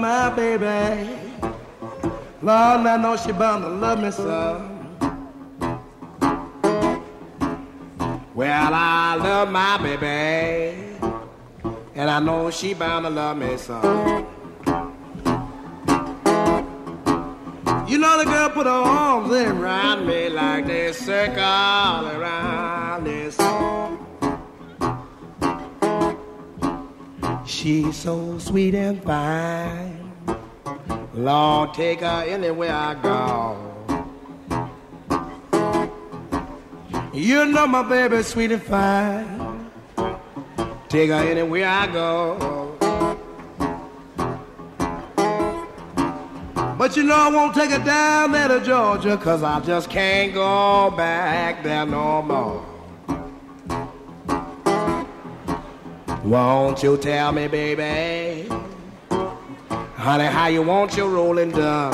my baby. Lord, I know she bound to love me some. Well, I love my baby, and I know she bound to love me some. You know the girl put her arms around me like they circle around this. She's so sweet and fine. Lord, take her anywhere I go. You know my baby's sweet and fine. Take her anywhere I go. But you know I won't take her down there to Georgia, 'cause I just can't go back there no more. Won't you tell me, baby, honey, how you want your rolling done?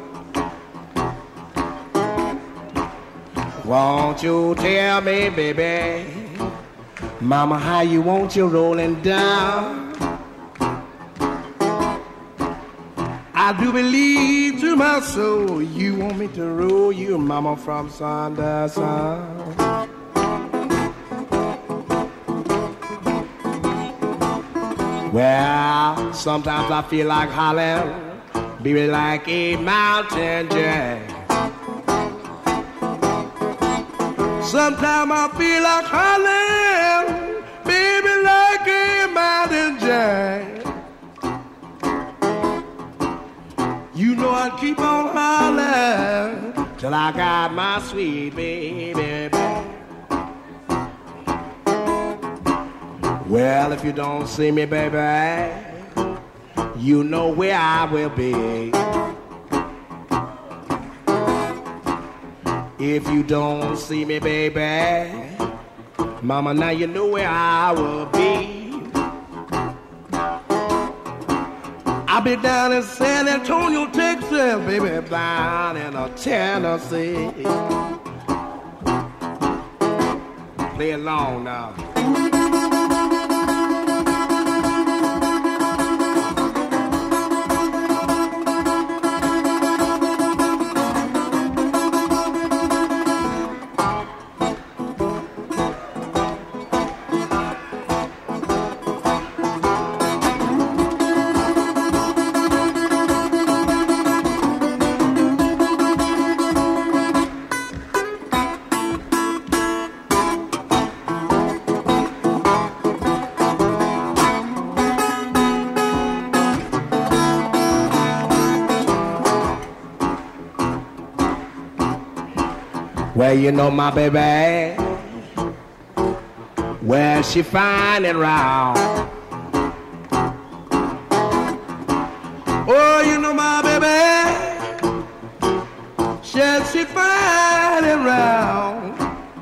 Won't you tell me, baby, mama, how you want your rolling down? I do believe to my soul you want me to roll you, mama, from sun to sun. Well, sometimes I feel like hollering, baby, like a mountain jack. Sometimes I feel like hollering, baby, like a mountain jack. You know I'd keep on hollering till I got my sweet baby back. Well, if you don't see me, baby, you know where I will be. If you don't see me, baby, mama, now you know where I will be. I'll be down in San Antonio, Texas, baby, down in Tennessee. Play along now. Well, you know my baby, well, she fine and round. Oh, you know my baby, she fine and round.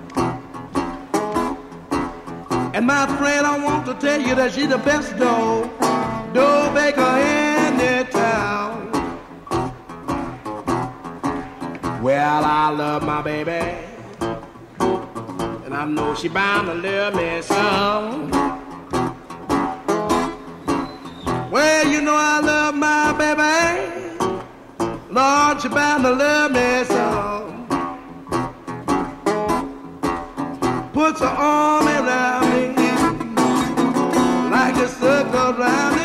And my friend, I want to tell you that she's the best dough baker in the town. Well, I love my baby, and I know she bound to love me some. Well, you know I love my baby, Lord, she bound to love me some. Puts her arm around me like a circle around me.